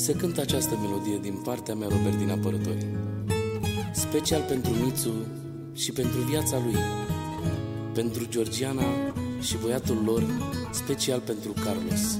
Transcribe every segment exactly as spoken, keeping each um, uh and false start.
se cântă această melodie din partea mea, Robertina Părători, special pentru Mițu și pentru viața lui, pentru Georgiana și băiatul lor, special pentru Carlos.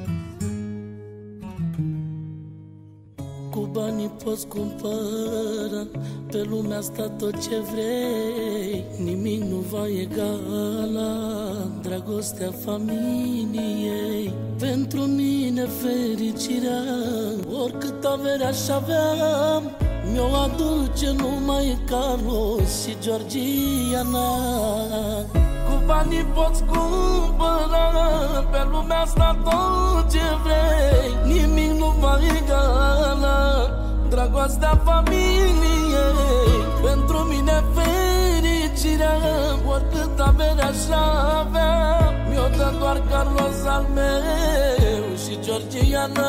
Cu banii poți cumpăra pe lumea asta tot ce vrei, nimic nu va egala dragostea familiei. Pentru mine fericirea, oricât avere aș avea, mi-o aduce numai Carlos și Georgiana. Cu banii poți cumpăra pe lumea asta tot ce vrei, nimic nu va egala dragostea familiei. Pentru mine fericirea, oricât avere aș avea, mi-o dă doar Carlos al meu și Georgiana.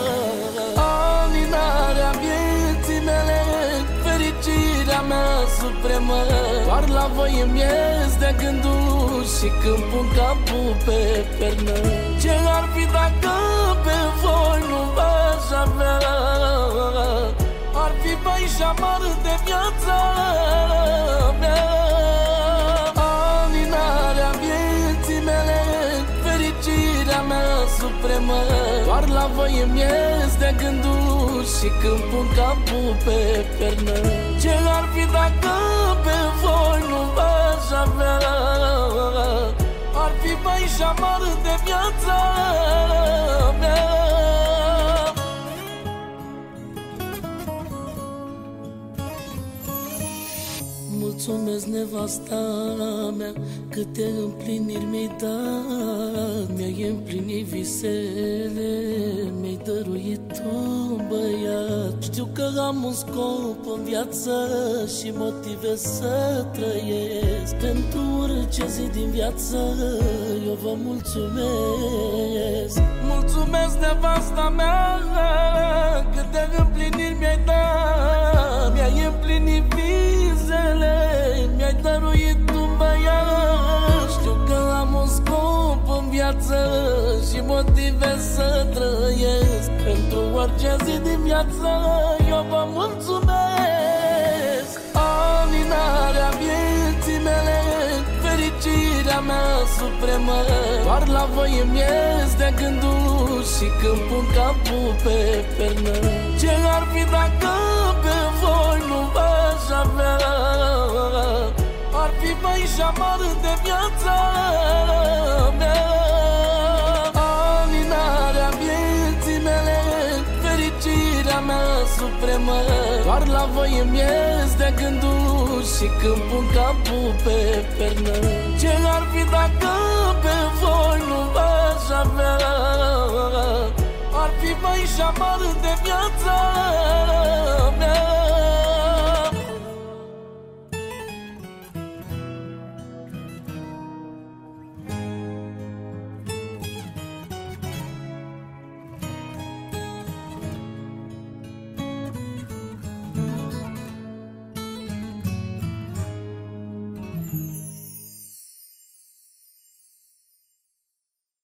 Alinarea vieții mele, fericirea mea supremă, doar la voi îmi ies de gândul și când pun capul pe pernă. Ce ar fi dacă pe voi nu v-aș avea? Ar fi bai și amar de viața mea. Alinarea vieții mele, fericirea mea supremă, doar la voi îmi ies de gândul și când pun capul pe pernă. Ce ar fi dacă pe voi nu v-aș avea? Ar fi bai și amar de viața mea. Mulțumesc nevasta mea, câte împliniri mi-ai dat, mi-ai împlinit visele, mi-ai dăruit un băiat. Știu că am un scop în viață și motive să trăiesc. Pentru orice zi din viață eu vă mulțumesc. Mulțumesc nevasta mea, câte împliniri mi-ai dat, mi-ai împlinit visele, mi-ai dăruit un băiat. Știu că am un scop în viață și motive să trăiesc. Pentru orice zi din viață eu vă mulțumesc. Alinarea vieții mele, fericirea mea supremă, doar la voi îmi ies de gândul și când pun capul pe pernă. Ce ar fi dacă pe voi nu v-aș avea? Ar fi bai și amar de viața mea. Alinarea vieții mele, fericirea mea supremă, doar la voi îmi ies de gândul și când pun capul pe pernă. Ce ar fi dacă pe voi nu v-aș avea? Ar fi bai și amar de viața